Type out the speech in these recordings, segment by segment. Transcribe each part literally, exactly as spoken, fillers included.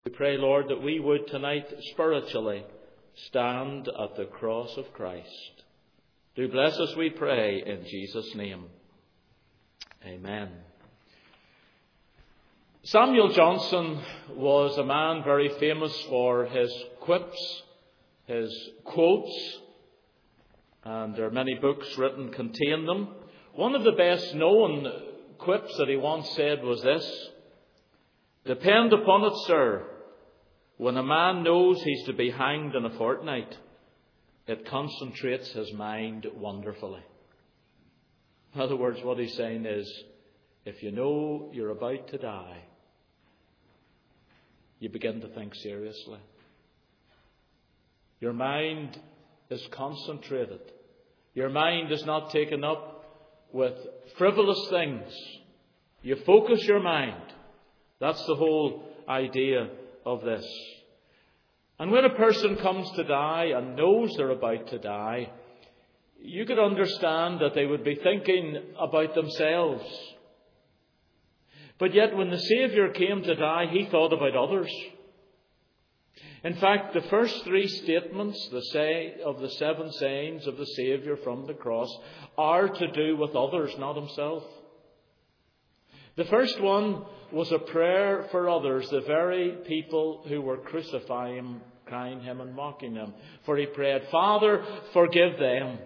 We pray, Lord, that we would tonight spiritually stand at the cross of Christ. Do bless us, we pray, in Jesus' name. Amen. Samuel Johnson was a man very famous for his quips, his quotes, and there are many books written contain them. One of the best known quips that he once said was this: "Depend upon it, sir, when a man knows he's to be hanged in a fortnight, it concentrates his mind wonderfully." In other words, what he's saying is, if you know you're about to die, you begin to think seriously. Your mind is concentrated. Your mind is not taken up with frivolous things. You focus your mind. That's the whole idea of this. And when a person comes to die and knows they're about to die, you could understand that they would be thinking about themselves. But yet when the Saviour came to die, he thought about others. In fact, the first three statements the say, of the seven sayings of the Saviour from the cross are to do with others, not himself. The first one was a prayer for others, the very people who were crucifying, crying him and mocking him. For he prayed, "Father, forgive them."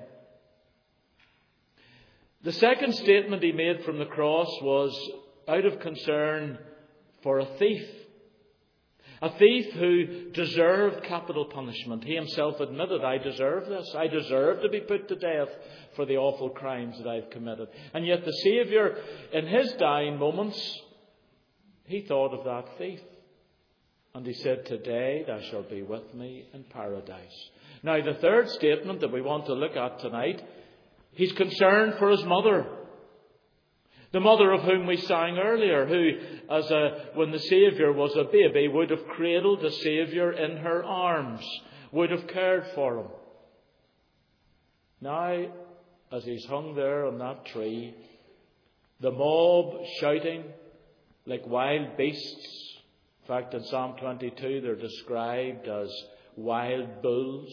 The second statement he made from the cross was out of concern for a thief. A thief who deserved capital punishment. He himself admitted, "I deserve this. I deserve to be put to death for the awful crimes that I've committed." And yet the Saviour, in his dying moments, he thought of that thief. And he said, "Today thou shalt be with me in paradise." Now the third statement that we want to look at tonight, he's concerned for his mother. The mother of whom we sang earlier, who, as a, when the Saviour was a baby, would have cradled the Saviour in her arms, would have cared for him. Now, as he's hung there on that tree, the mob shouting like wild beasts. In fact, in Psalm twenty-two, they're described as wild bulls.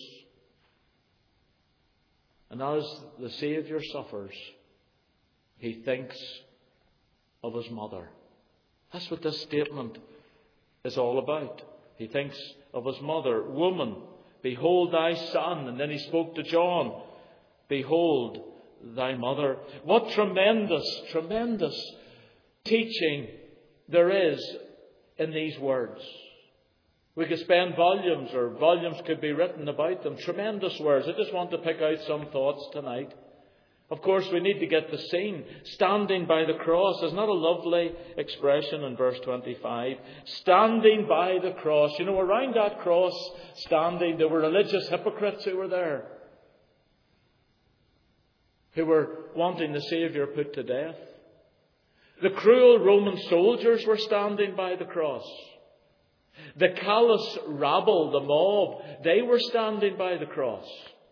And as the Saviour suffers, he thinks of his mother. That's what this statement is all about. He thinks of his mother. "Woman, behold thy son." And then he spoke to John. "Behold thy mother." What tremendous, tremendous teaching there is in these words. We could spend volumes, or volumes could be written about them. Tremendous words. I just want to pick out some thoughts tonight. Of course, we need to get the scene. Standing by the cross. Isn't that a lovely expression in verse twenty-five? Standing by the cross. You know, around that cross standing, there were religious hypocrites who were there, who were wanting the Saviour put to death. The cruel Roman soldiers were standing by the cross. The callous rabble, the mob, they were standing by the cross.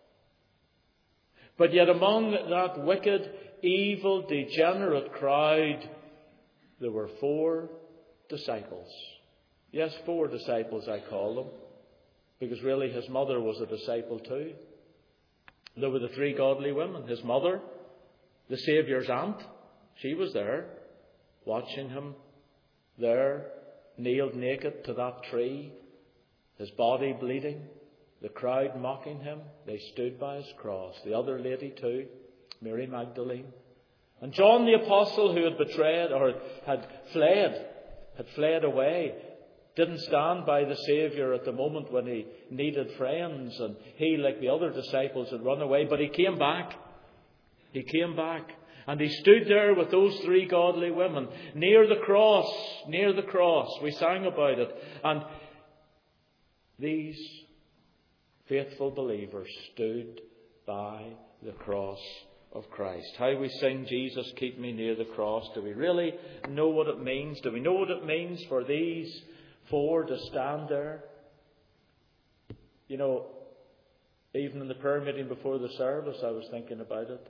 But yet among that wicked, evil, degenerate crowd, there were four disciples. Yes, four disciples I call them, because really his mother was a disciple too. There were the three godly women. His mother, the Saviour's aunt, she was there, watching him there, nailed naked to that tree, his body bleeding. The crowd mocking him, they stood by his cross. The other lady too, Mary Magdalene. And John the Apostle, who had betrayed or had fled, had fled away, didn't stand by the Saviour at the moment when he needed friends. And he, like the other disciples, had run away. But he came back. He came back. And he stood there with those three godly women near the cross, near the cross. We sang about it. And these faithful believers stood by the cross of Christ. How we sing, "Jesus, keep me near the cross." Do we really know what it means? Do we know what it means for these four to stand there? You know, even in the prayer meeting before the service, I was thinking about it.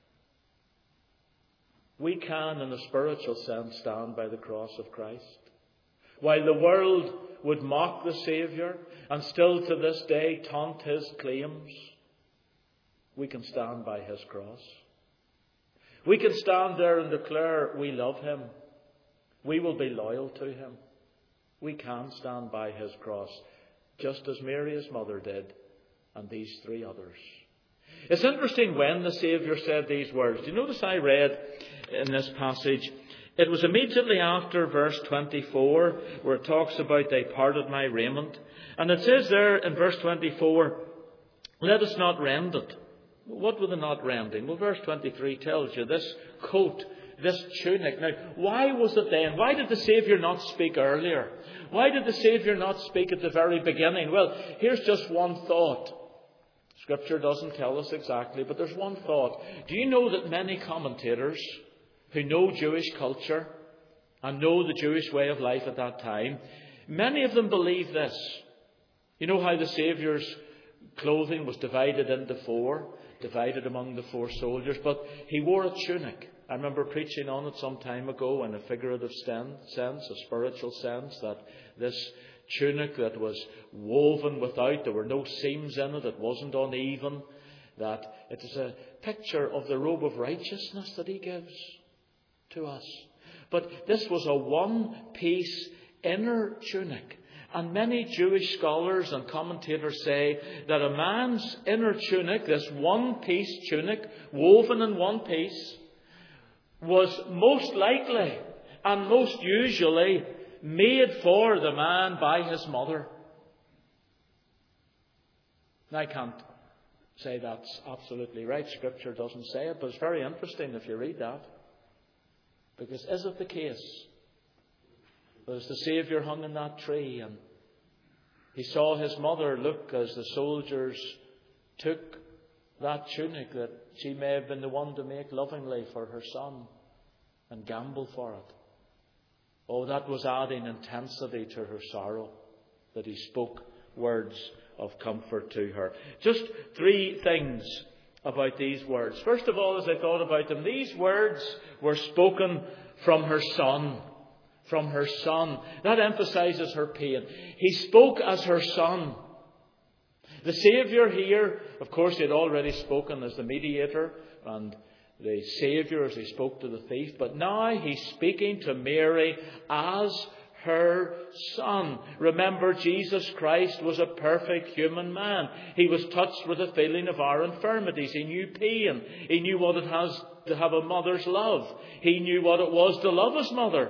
We can, in a spiritual sense, stand by the cross of Christ. While the world would mock the Saviour and still to this day taunt his claims, we can stand by his cross. We can stand there and declare we love him. We will be loyal to him. We can stand by his cross, just as Mary, his mother, did, and these three others. It's interesting when the Saviour said these words. Do you notice I read in this passage, it was immediately after verse twenty-four, where it talks about they parted my raiment. And it says there in verse twenty-four, let us not rend it. What were they not rending? Well, verse twenty-three tells you this coat, this tunic. Now, why was it then? Why did the Saviour not speak earlier? Why did the Saviour not speak at the very beginning? Well, here's just one thought. Scripture doesn't tell us exactly, but there's one thought. Do you know that many commentators who know Jewish culture and know the Jewish way of life at that time, many of them believe this. You know how the Saviour's clothing was divided into four, divided among the four soldiers, but he wore a tunic. I remember preaching on it some time ago in a figurative sense, a spiritual sense, that this tunic that was woven without, there were no seams in it, it wasn't uneven, that it is a picture of the robe of righteousness that he gives to us. But this was a one-piece inner tunic. And many Jewish scholars and commentators say that a man's inner tunic, this one-piece tunic, woven in one piece, was most likely and most usually made for the man by his mother. Now, I can't say that's absolutely right. Scripture doesn't say it, but it's very interesting if you read that. Because is it the case? As the Saviour hung in that tree and he saw his mother look as the soldiers took that tunic that she may have been the one to make lovingly for her son and gamble for it. Oh, that was adding intensity to her sorrow, that he spoke words of comfort to her. Just three things about these words. First of all, as I thought about them, these words were spoken from her son. From her son. That emphasizes her pain. He spoke as her son. The Saviour here, of course, he had already spoken as the mediator and the Saviour as he spoke to the thief. But now he's speaking to Mary as her son. Remember, Jesus Christ was a perfect human man. He was touched with the feeling of our infirmities. He knew pain. He knew what it has to have a mother's love. He knew what it was to love his mother.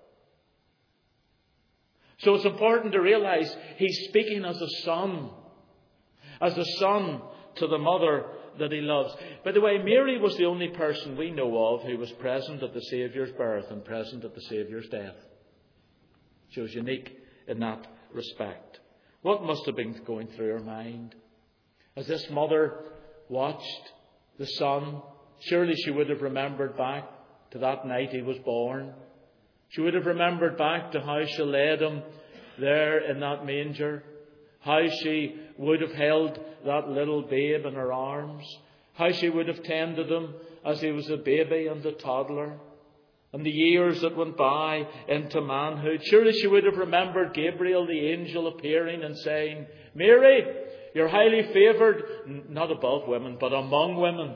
So it's important to realize he's speaking as a son. As a son to the mother that he loves. By the way, Mary was the only person we know of who was present at the Saviour's birth and present at the Saviour's death. She was unique in that respect. What must have been going through her mind? As this mother watched the son, surely she would have remembered back to that night he was born. She would have remembered back to how she led him there in that manger. How she would have held that little babe in her arms. How she would have tended him as he was a baby and a toddler. And the years that went by into manhood. Surely she would have remembered Gabriel the angel appearing and saying, Mary, you're highly favoured, not above women, but among women.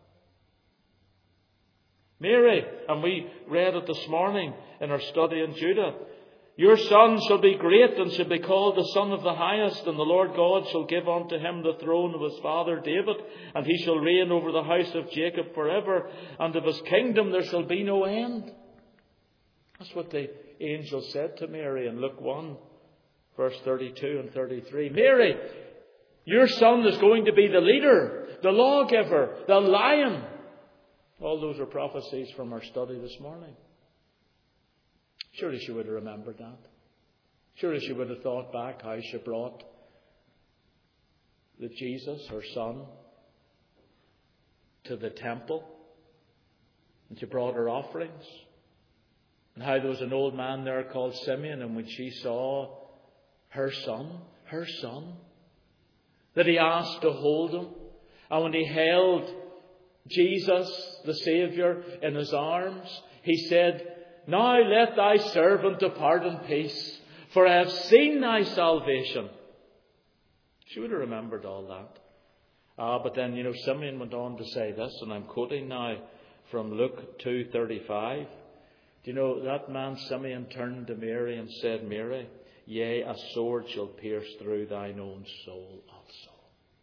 Mary, and we read it this morning in our study in Judah, your son shall be great and shall be called the Son of the Highest, and the Lord God shall give unto him the throne of his father David, and he shall reign over the house of Jacob forever, and of his kingdom there shall be no end. That's what the angel said to Mary in Luke one, verse thirty-two and thirty-three. Mary, your son is going to be the leader, the lawgiver, the lion. All those are prophecies from our study this morning. Surely she would have remembered that. Surely she would have thought back how she brought the Jesus, her son, to the temple. And she brought her offerings. And how there was an old man there called Simeon, and when she saw her son, her son, that he asked to hold him. And when he held Jesus, the Saviour, in his arms, he said, now let thy servant depart in peace, For I have seen thy salvation. She would have remembered all that. Ah, but then, you know, Simeon went on to say this, and I'm quoting now from Luke two thirty-five. Do you know, that man Simeon turned to Mary and said, Mary, yea, a sword shall pierce through thine own soul also.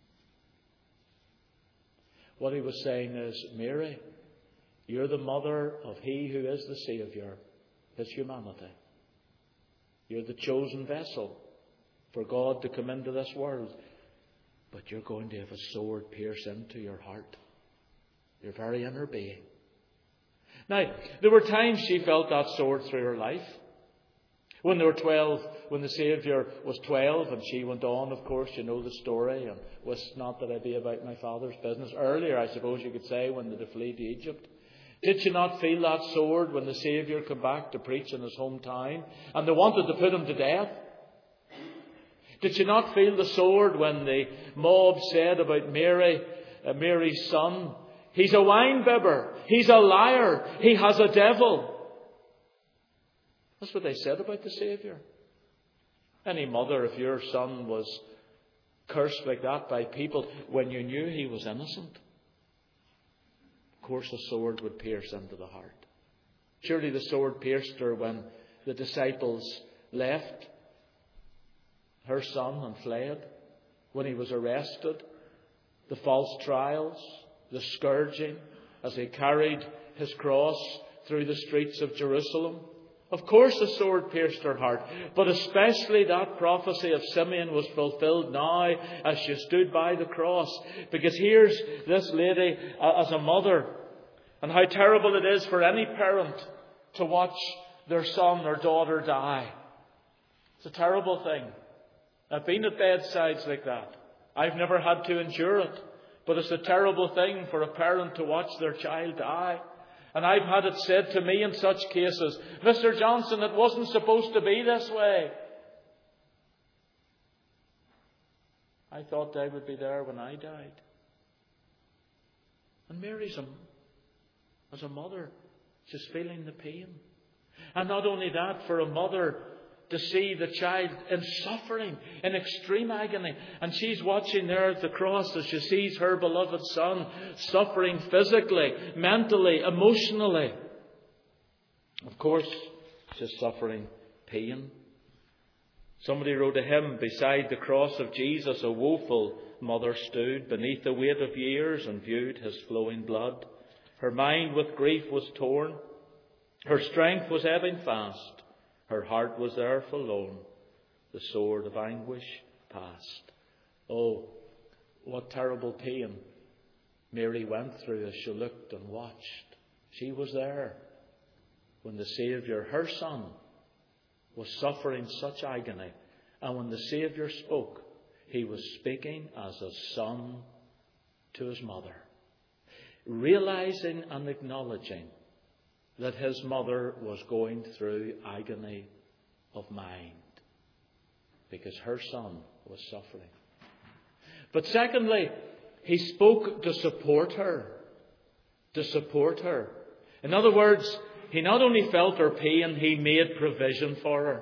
What he was saying is, Mary, you're the mother of he who is the Saviour, his humanity. You're the chosen vessel for God to come into this world. But you're going to have a sword pierce into your heart, your very inner being. Now, there were times she felt that sword through her life. When they were twelve, when the Saviour was twelve, and she went on, of course, you know the story, and was not that I be about my Father's business. Earlier, I suppose you could say, when they fled to Egypt. Did she not feel that sword when the Saviour came back to preach in his hometown, and they wanted to put him to death? Did she not feel the sword when the mob said about Mary, uh, Mary's son, he's a wine-bibber, he's a liar, he has a devil? That's what they said about the Saviour. Any mother, if your son was cursed like that by people when you knew he was innocent, of course a sword would pierce into the heart. Surely the sword pierced her when the disciples left her son and fled, when he was arrested, the false trials, the scourging as he carried his cross through the streets of Jerusalem. Of course the sword pierced her heart, but especially that prophecy of Simeon was fulfilled now as she stood by the cross. Because here's this lady as a mother, and how terrible it is for any parent to watch their son or daughter die. It's a terrible thing. I've been at bedsides like that. I've never had to endure it. But it's a terrible thing for a parent to watch their child die. And I've had it said to me in such cases, Mister Johnson, it wasn't supposed to be this way. I thought I would be there when I died. And Mary's a, as a mother, she's feeling the pain. And not only that, for a mother to see the child in suffering, in extreme agony. And she's watching there at the cross as she sees her beloved son suffering physically, mentally, emotionally. Of course, she's suffering pain. Somebody wrote a hymn, beside the cross of Jesus, a woeful mother stood, beneath the weight of years, and viewed his flowing blood. Her mind with grief was torn. Her strength was ebbing fast. Her heart was there forlorn, the sword of anguish passed. Oh, what terrible pain Mary went through as she looked and watched. She was there when the Saviour, her son, was suffering such agony. And when the Saviour spoke, he was speaking as a son to his mother, realizing and acknowledging that his mother was going through agony of mind because her son was suffering. But secondly, he spoke to support her. To support her. In other words, he not only felt her pain, he made provision for her.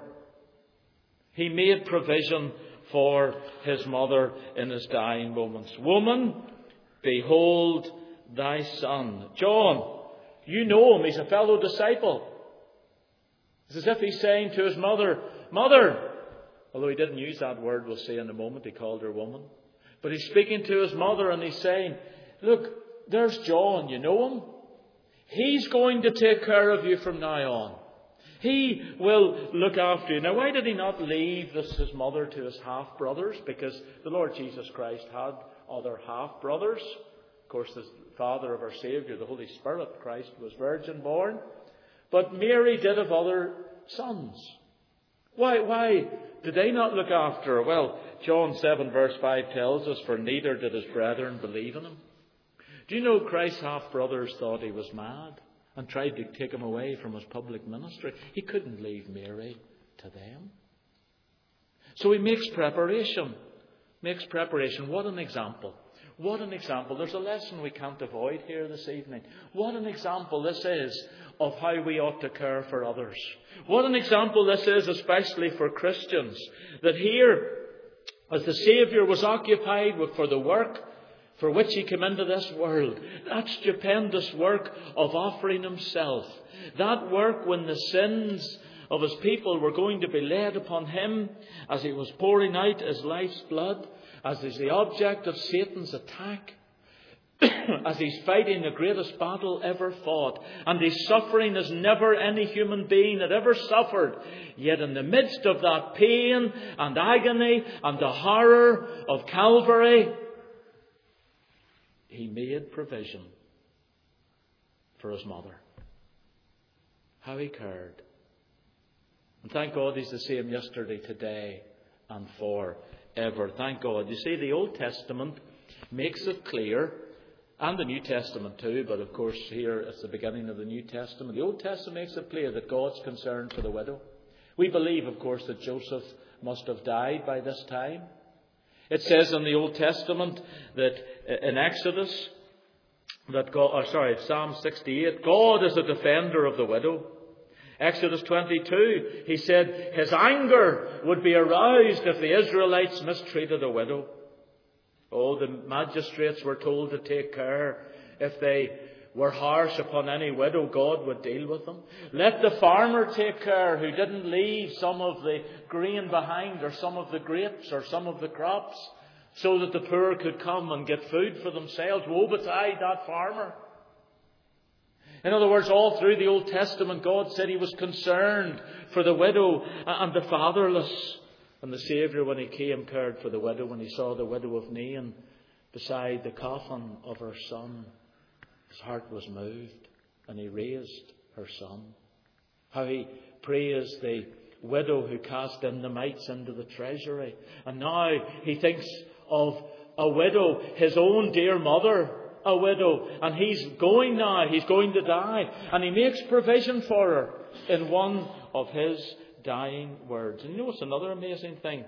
He made provision for his mother in his dying moments. Woman, behold thy son. John, you know him. He's a fellow disciple. It's as if he's saying to his mother, Mother, although he didn't use that word, we'll see in a moment, he called her woman. But he's speaking to his mother and he's saying, look, there's John, you know him? He's going to take care of you from now on. He will look after you. Now, why did he not leave this, his mother, to his half-brothers? Because the Lord Jesus Christ had other half-brothers. Of course, the father of our Saviour, the Holy Spirit, Christ, was virgin born. But Mary did have other sons. Why, why did they not look after her? Well, John seven verse five tells us, for neither did his brethren believe in him. Do you know Christ's half-brothers thought he was mad and tried to take him away from his public ministry? He couldn't leave Mary to them. So he makes preparation. Makes preparation. What an example. What an example. There's a lesson we can't avoid here this evening. What an example this is of how we ought to care for others. What an example this is, especially for Christians. That here, as the Saviour was occupied with, for the work for which He came into this world, that stupendous work of offering Himself, that work when the sins of His people were going to be laid upon Him as He was pouring out His life's blood, as is the object of Satan's attack, as He's fighting the greatest battle ever fought, and He's suffering as never any human being had ever suffered. Yet in the midst of that pain and agony and the horror of Calvary, He made provision for His mother. How He cared. And thank God He's the same yesterday, today, and forever. Thank God. You see, the Old Testament makes it clear, and the New Testament too, but of course here it's the beginning of the New Testament. The Old Testament makes it clear that God's concerned for the widow. We believe, of course, that Joseph must have died by this time. It says in the Old Testament that in Exodus, that God, or sorry, Psalm sixty-eight, God is a defender of the widow. Exodus twenty-two, He said His anger would be aroused if the Israelites mistreated a widow. Oh, the magistrates were told to take care. If they were harsh upon any widow, God would deal with them. Let the farmer take care who didn't leave some of the grain behind, or some of the grapes, or some of the crops, so that the poor could come and get food for themselves. Woe betide that farmer. In other words, all through the Old Testament, God said He was concerned for the widow and the fatherless. And the Saviour, when He came, cared for the widow. When He saw the widow of Nain beside the coffin of her son, His heart was moved, and He raised her son. How He praised the widow who cast in the mites into the treasury. And now He thinks of a widow, His own dear mother, a widow. And He's going now, He's going to die. And He makes provision for her in one of His dying words. And you know what's another amazing thing?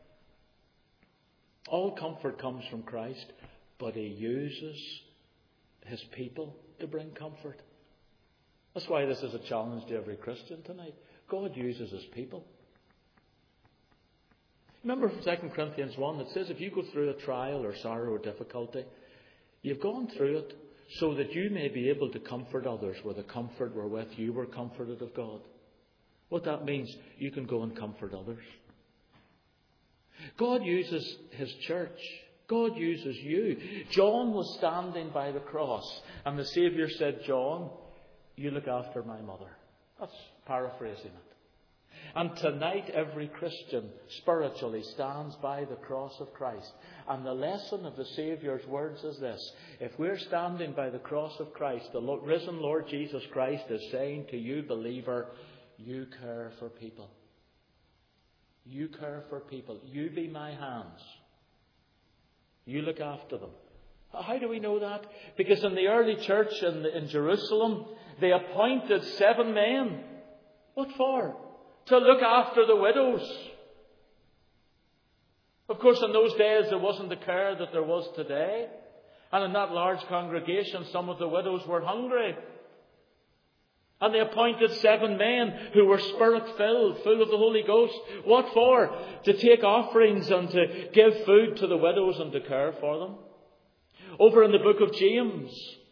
All comfort comes from Christ, but He uses His people to bring comfort. That's why this is a challenge to every Christian tonight. God uses His people. Remember from Second Corinthians one, it says if you go through a trial or sorrow or difficulty, you've gone through it so that you may be able to comfort others with the comfort wherewith you were comforted of God. What that means, you can go and comfort others. God uses His church. God uses you. John was standing by the cross, and the Saviour said, John, you look after my mother. That's paraphrasing it. And tonight every Christian spiritually stands by the cross of Christ. And the lesson of the Saviour's words is this. If we're standing by the cross of Christ, the risen Lord Jesus Christ is saying to you, believer, you care for people. You care for people. You be my hands. You look after them. How do we know that? Because in the early church in, in Jerusalem, they appointed seven men. What for? To look after the widows. Of course, in those days, there wasn't the care that there was today. And in that large congregation, some of the widows were hungry. And they appointed seven men who were Spirit-filled, full of the Holy Ghost. What for? To take offerings and to give food to the widows and to care for them. Over in the book of James,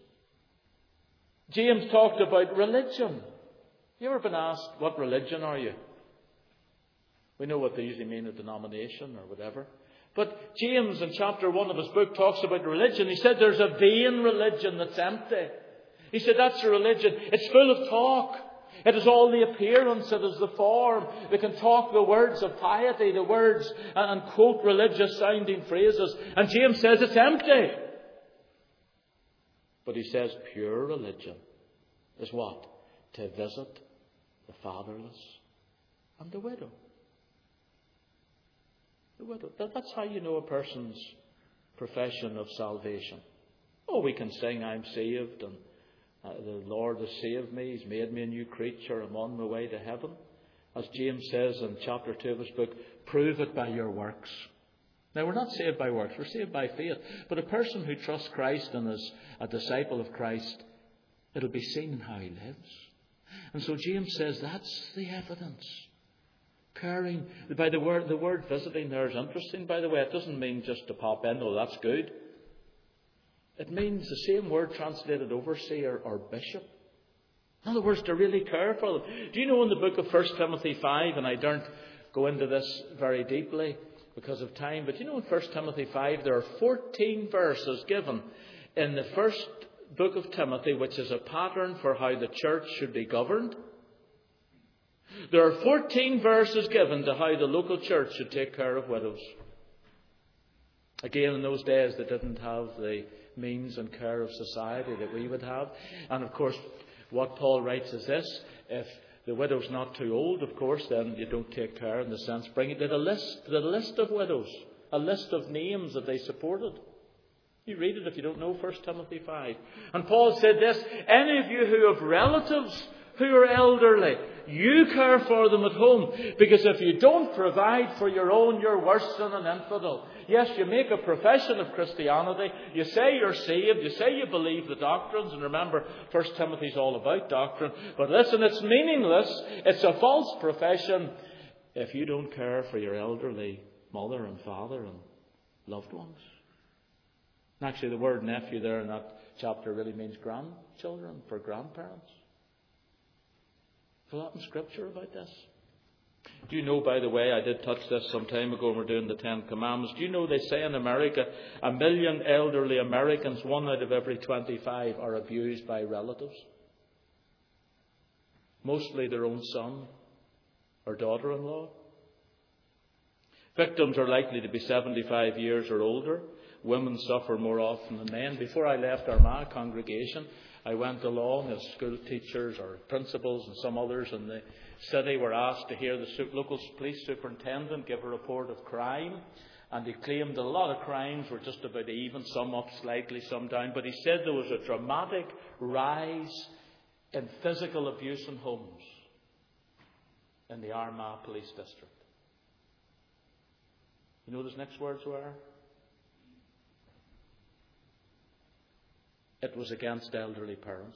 James talked about religion. You ever been asked, what religion are you? We know what they usually mean, a denomination or whatever. But James, in chapter one of his book, talks about religion. He said there's a vain religion that's empty. He said that's a religion. It's full of talk. It is all the appearance. It is the form. They can talk the words of piety, the words, and, and quote religious sounding phrases. And James says it's empty. But he says pure religion is what? To visit the fatherless and the widow. The widow. That's how you know a person's profession of salvation. Oh, we can sing, I'm saved, and Uh, the Lord has saved me. He's made me a new creature. I'm on my way to heaven. As James says in chapter two of his book, prove it by your works. Now, we're not saved by works, we're saved by faith. But a person who trusts Christ and is a disciple of Christ, it'll be seen in how he lives. And so James says that's the evidence. Caring. By the word, the word visiting there is interesting, by the way. It doesn't mean just to pop in, oh, that's good. It means the same word translated overseer or bishop. In other words, to really care for them. Do you know in the book of First Timothy five, and I don't go into this very deeply because of time, but you know in First Timothy five there are fourteen verses given in the first book of Timothy, which is a pattern for how the church should be governed. There are fourteen verses given to how the local church should take care of widows. Again, in those days they didn't have the means and care of society that we would have. And of course, what Paul writes is this: if the widow's not too old, of course, then you don't take care in the sense. Bring it to the list, the list of widows, a list of names that they supported. You read it if you don't know First Timothy five. And Paul said this: any of you who have relatives who are elderly, you care for them at home. Because if you don't provide for your own, you're worse than an infidel. Yes, you make a profession of Christianity. You say you're saved. You say you believe the doctrines. And remember, First Timothy's all about doctrine. But listen, it's meaningless. It's a false profession if you don't care for your elderly mother and father and loved ones. And actually, the word nephew there in that chapter really means grandchildren, for grandparents. There's a lot in Scripture about this. Do you know, by the way, I did touch this some time ago when we were doing the Ten Commandments. Do you know they say in America, a million elderly Americans, one out of every twenty-five, are abused by relatives? Mostly their own son or daughter-in-law. Victims are likely to be seventy-five years or older. Women suffer more often than men. Before I left Armagh congregation, I went along as school teachers or principals and some others in the city were asked to hear the local police superintendent give a report of crime. And he claimed that a lot of crimes were just about even, some up slightly, some down. But he said there was a dramatic rise in physical abuse in homes in the Armagh Police District. You know what his next words were? It was against elderly parents.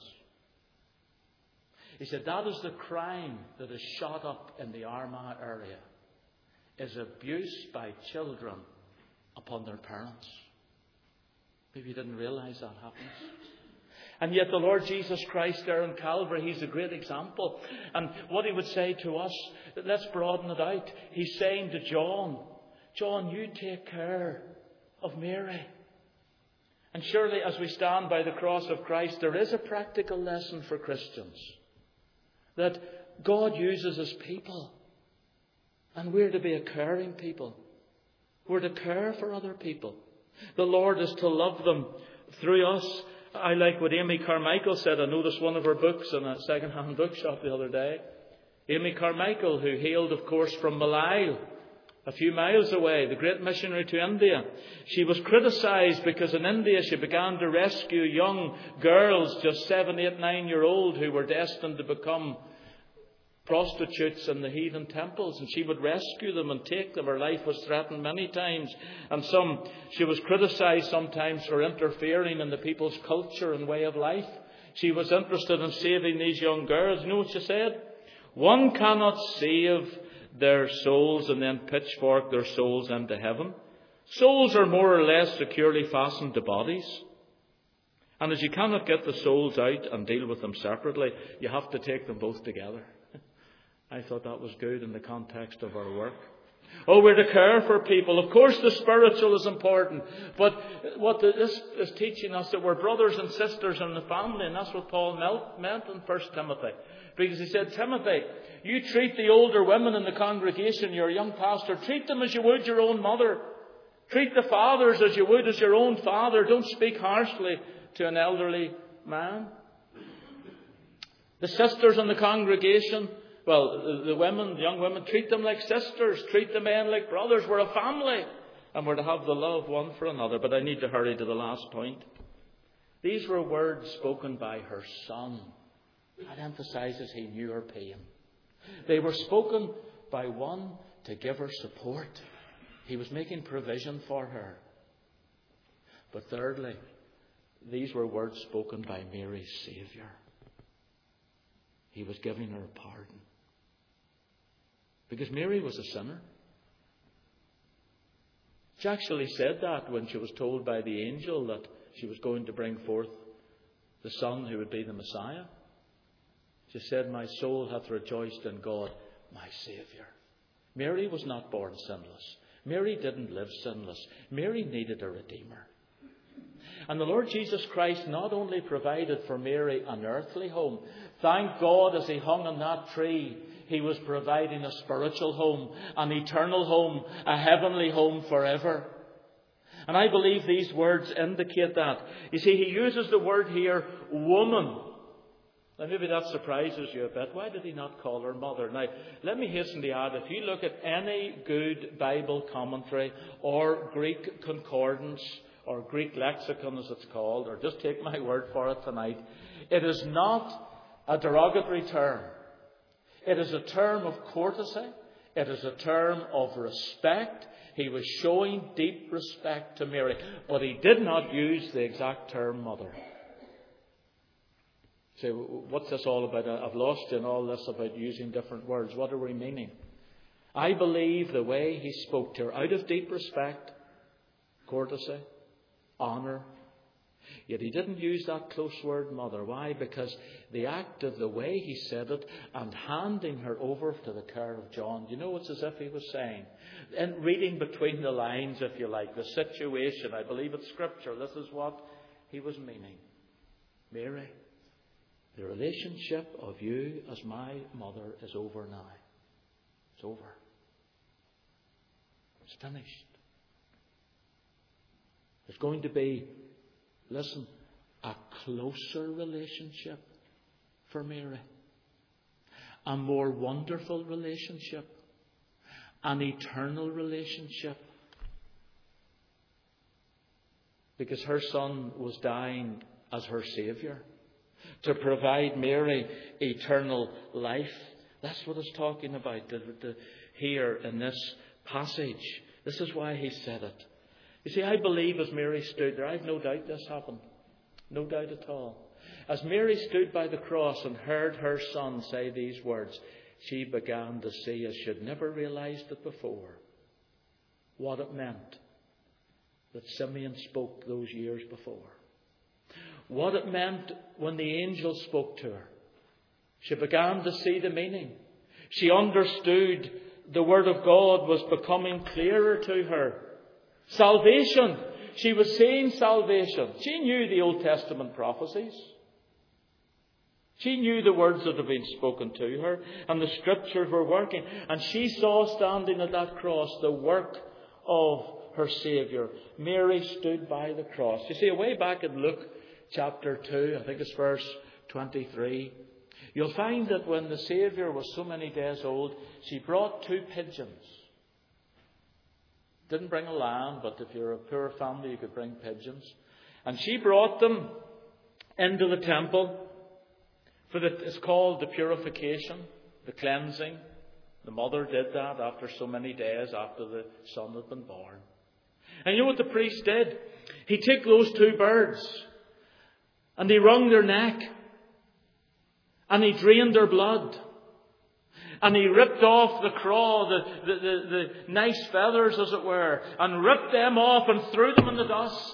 He said that is the crime that is shot up in the Armagh area, is abuse by children upon their parents. Maybe you didn't realise that happens. And yet the Lord Jesus Christ there in Calvary, He's a great example. And what He would say to us, let's broaden it out. He's saying to John, John, you take care of Mary. And surely as we stand by the cross of Christ, there is a practical lesson for Christians. That God uses His people. And we're to be a caring people. We're to care for other people. The Lord is to love them through us. I like what Amy Carmichael said. I noticed one of her books in a second-hand bookshop the other day. Amy Carmichael, who hailed, of course, from Malaya, a few miles away, the great missionary to India. She was criticised because in India she began to rescue young girls, just seven, eight, nine year old, who were destined to become prostitutes in the heathen temples. And she would rescue them and take them. Her life was threatened many times. And some, she was criticised sometimes for interfering in the people's culture and way of life. She was interested in saving these young girls. You know what she said? One cannot save their souls and then pitchfork their souls into heaven. Souls are more or less securely fastened to bodies. And as you cannot get the souls out and deal with them separately, you have to take them both together. I thought that was good in the context of our work. Oh, we're to care for people. Of course the spiritual is important. But what this is teaching us, that we're brothers and sisters in the family. And that's what Paul meant in First Timothy. Because he said, Timothy, you treat the older women in the congregation, you're a young pastor, treat them as you would your own mother. Treat the fathers as you would as your own father. Don't speak harshly to an elderly man. The sisters in the congregation, well, the, the women, the young women, treat them like sisters. Treat the men like brothers. We're a family. And we're to have the love one for another. But I need to hurry to the last point. These were words spoken by her son. That emphasises he knew her pain. They were spoken by one to give her support. He was making provision for her. But thirdly, these were words spoken by Mary's Saviour. He was giving her a pardon. Because Mary was a sinner. She actually said that when she was told by the angel that she was going to bring forth the Son who would be the Messiah. She said, "My soul hath rejoiced in God, my Saviour." Mary was not born sinless. Mary didn't live sinless. Mary needed a Redeemer. And the Lord Jesus Christ not only provided for Mary an earthly home. Thank God, as He hung on that tree, He was providing a spiritual home, an eternal home, a heavenly home forever. And I believe these words indicate that. You see, He uses the word here, woman. Now, maybe that surprises you a bit. Why did He not call her mother? Now, let me hasten to add, if you look at any good Bible commentary or Greek concordance or Greek lexicon as it's called, or just take my word for it tonight, it is not a derogatory term. It is a term of courtesy. It is a term of respect. He was showing deep respect to Mary, but He did not use the exact term mother. Say, what's this all about? I've lost you in all this about using different words. What are we meaning? I believe the way He spoke to her, out of deep respect, courtesy, honour, yet He didn't use that close word mother. Why? Because the act of the way He said it and handing her over to the care of John, you know, it's as if He was saying, and reading between the lines, if you like, the situation, I believe it's Scripture, this is what He was meaning. Mary, the relationship of you as my mother is over now. It's over. It's finished. There's going to be, listen, a closer relationship for Mary. A more wonderful relationship. An eternal relationship. Because her Son was dying as her Saviour, to provide Mary eternal life. That's what it's talking about the, the, here in this passage. This is why He said it. You see, I believe as Mary stood there, I've no doubt this happened. No doubt at all. As Mary stood by the cross and heard her Son say these words, she began to see, as she had never realized it before, what it meant that Simeon spoke those years before. What it meant when the angel spoke to her. She began to see the meaning. She understood the Word of God was becoming clearer to her. Salvation. She was seeing salvation. She knew the Old Testament prophecies. She knew the words that had been spoken to her, and the Scriptures were working. And she saw standing at that cross the work of her Saviour. Mary stood by the cross. You see, way back in Luke chapter two, I think it's verse twenty-three, you'll find that when the Saviour was so many days old, she brought two pigeons. Didn't bring a lamb, but if you're a poor family, you could bring pigeons. And she brought them into the temple. For the, it's called the purification, the cleansing. The mother did that after so many days after the Son had been born. And you know what the priest did? He took those two birds and he wrung their neck and he drained their blood. And he ripped off the craw, the, the, the, the nice feathers, as it were, and ripped them off and threw them in the dust.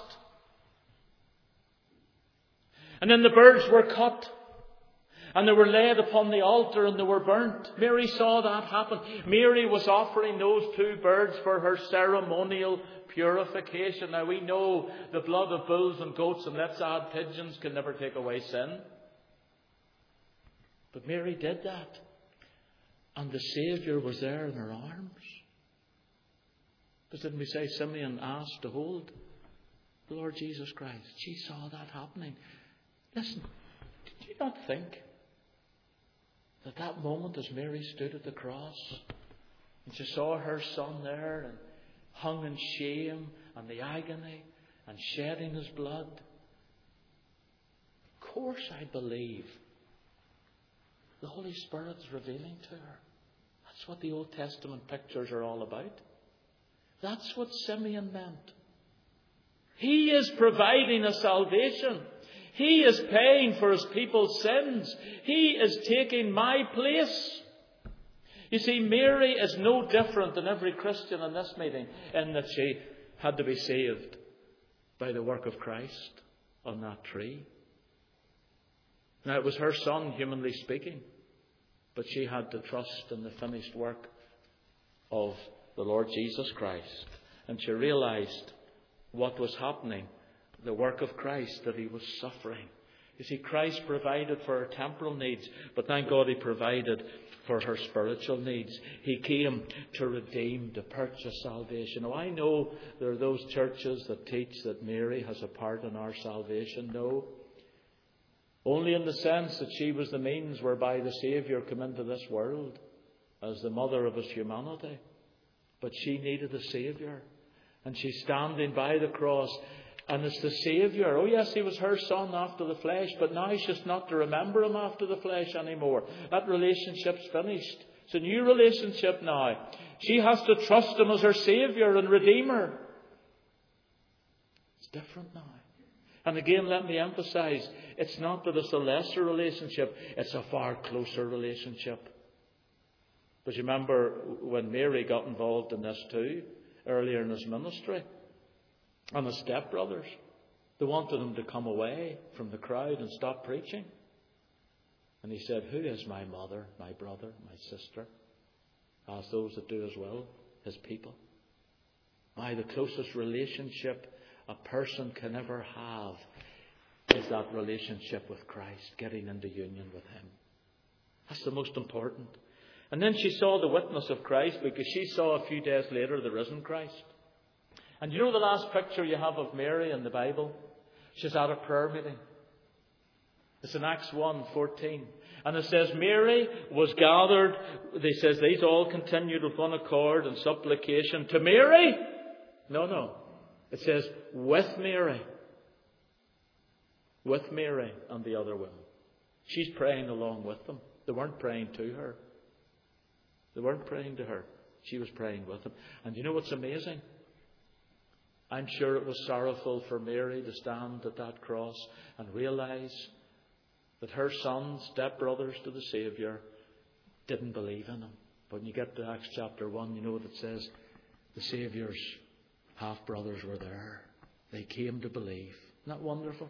And then the birds were cut. And they were laid upon the altar and they were burnt. Mary saw that happen. Mary was offering those two birds for her ceremonial purification. Now we know the blood of bulls and goats, and let's add pigeons, can never take away sin. But Mary did that. And the Saviour was there in her arms. Because didn't we say Simeon asked to hold the Lord Jesus Christ? She saw that happening. Listen, did you not think that that moment as Mary stood at the cross and she saw her Son there and hung in shame and the agony and shedding his blood? Of course I believe the Holy Spirit is revealing to her. That's what the Old Testament pictures are all about. That's what Simeon meant. He is providing a salvation. He is paying for his people's sins. He is taking my place. You see, Mary is no different than every Christian in this meeting in that she had to be saved by the work of Christ on that tree. Now, it was her son, humanly speaking, but she had to trust in the finished work of the Lord Jesus Christ. And she realized what was happening, the work of Christ, that he was suffering. You see, Christ provided for her temporal needs, but thank God he provided for her spiritual needs. He came to redeem, to purchase salvation. Now, I know there are those churches that teach that Mary has a part in our salvation. No. Only in the sense that she was the means whereby the Saviour came into this world as the mother of his humanity. But she needed a Saviour. And she's standing by the cross. And it's the Saviour. Oh yes, he was her son after the flesh. But now she's not to remember him after the flesh anymore. That relationship's finished. It's a new relationship now. She has to trust him as her Saviour and Redeemer. It's different now. And again, let me emphasize, it's not that it's a lesser relationship, it's a far closer relationship. But you remember when Mary got involved in this too, earlier in his ministry, and his stepbrothers, they wanted him to come away from the crowd and stop preaching. And he said, who is my mother, my brother, my sister? As those that do as well, his people. Why, the closest relationship a person can ever have is that relationship with Christ, getting into union with him. That's the most important. And then she saw the witness of Christ, because she saw a few days later the risen Christ. And you know the last picture you have of Mary in the Bible? She's at a prayer meeting. It's in Acts one fourteen. And it says, Mary was gathered. It says, these all continued with one accord and supplication to Mary. No, no. It says, with Mary. With Mary and the other women. She's praying along with them. They weren't praying to her. They weren't praying to her. She was praying with them. And you know what's amazing? I'm sure it was sorrowful for Mary to stand at that cross and realize that her sons, stepbrothers to the Saviour, didn't believe in him. But when you get to Acts chapter one, you know what it says? The Saviour's half-brothers were there. They came to believe. Isn't that wonderful?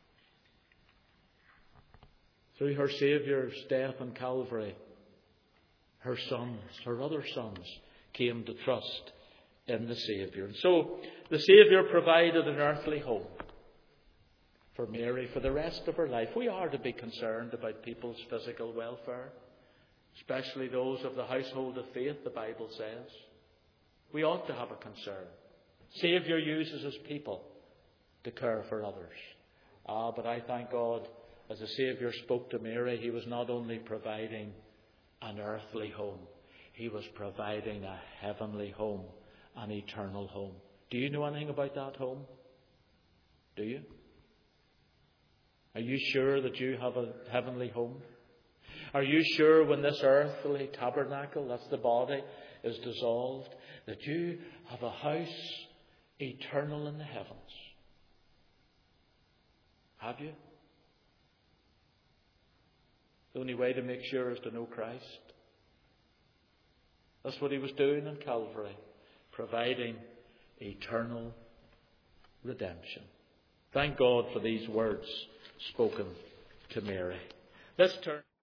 Through her Saviour's death on Calvary, her sons, her other sons, came to trust in the Saviour. And so the Saviour provided an earthly home for Mary for the rest of her life. We are to be concerned about people's physical welfare, especially those of the household of faith, the Bible says. We ought to have a concern. Saviour uses his people to care for others. Ah, but I thank God, as the Saviour spoke to Mary, he was not only providing an earthly home, he was providing a heavenly home, an eternal home. Do you know anything about that home? Do you? Are you sure that you have a heavenly home? Are you sure when this earthly tabernacle, that's the body, is dissolved, that you have a house eternal in the heavens? Have you? The only way to make sure is to know Christ. That's what he was doing in Calvary, providing eternal redemption. Thank God for these words spoken to Mary. Let's turn.